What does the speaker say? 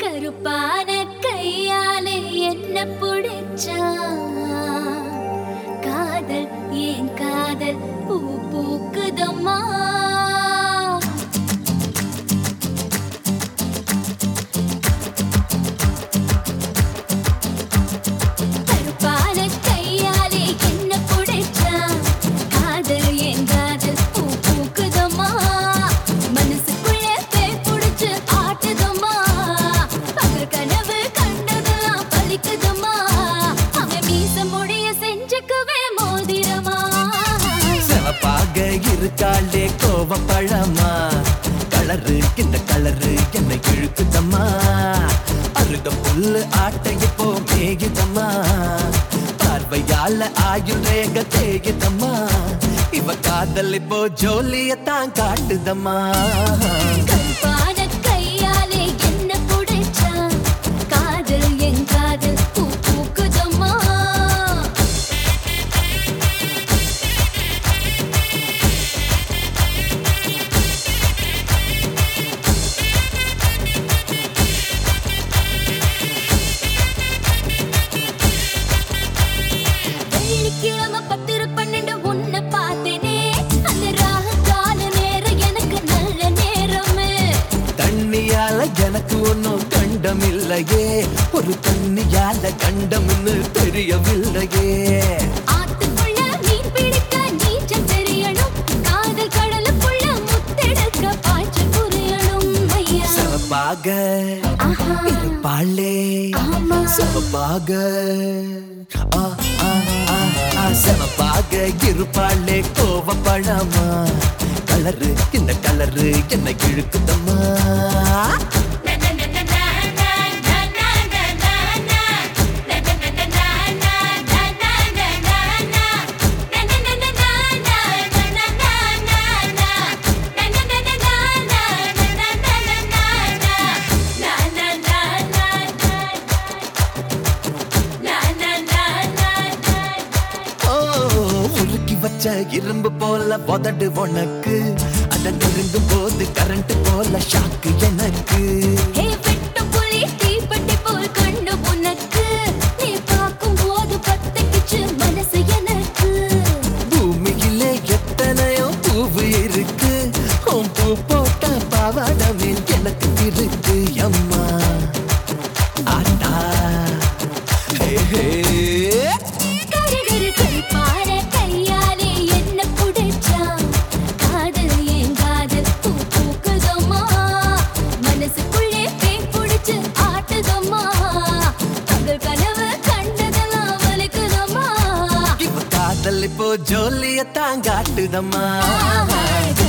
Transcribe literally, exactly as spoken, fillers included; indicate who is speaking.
Speaker 1: கருப்பான கையாலே என்ன புடிச்சா காதல் ஏன் காதல் பூ பூக்குதம்மா
Speaker 2: இருக்காளே கோவ பழமா கலரு இந்த கலரு என்னை இழுக்குதம்மா அருக புல்லு ஆட்டை இப்போ மேகிதம்மா பார்வையால ஆயுள் ரேக தேகிதம்மா இவ காதல் இப்போ ஜோலியத்தான் காட்டுதம்மா எனக்கு ஒன்னும் கண்டம் இல்லையே ஒரு தண்ணியால கண்டம்னு தெரியவில்லையே
Speaker 1: ஆத்துக்குள்ள மீன் பிடிக்க நீச்சல் தெரியணும் காதல் கடலுக்குள்ள முத்தெடுக்க பாய்ச்சல் புரியணும் ஐயா
Speaker 2: சவப்பாக இருப்பாளே சவப்பாக சவப்பாக இருப்பாளே கோவ பழமா கலரு இந்த கலரு என்ன இழுக்குதம்மா இரும்பு போல உதடு உனக்கு அத நெருங்கும் போது கரண்ட் போல ஷாக்கு எனக்கு
Speaker 1: வெட்டு புலி தீப்பெட்டி போல் கண்ணு உனக்கு நீ பார்க்கும் போது பத்திக்கிச்சு மனசு எனக்கு
Speaker 2: பூமியிலே எத்தனையோ பூவு இருக்கு உன் பூ போட்ட பாவாடமே எனக்கு இருக்கு அம்மா ஆட்டா ஹே ஹே
Speaker 1: காதல்
Speaker 2: இப்போ ஜோலியத்தான் காட்டுதம்மா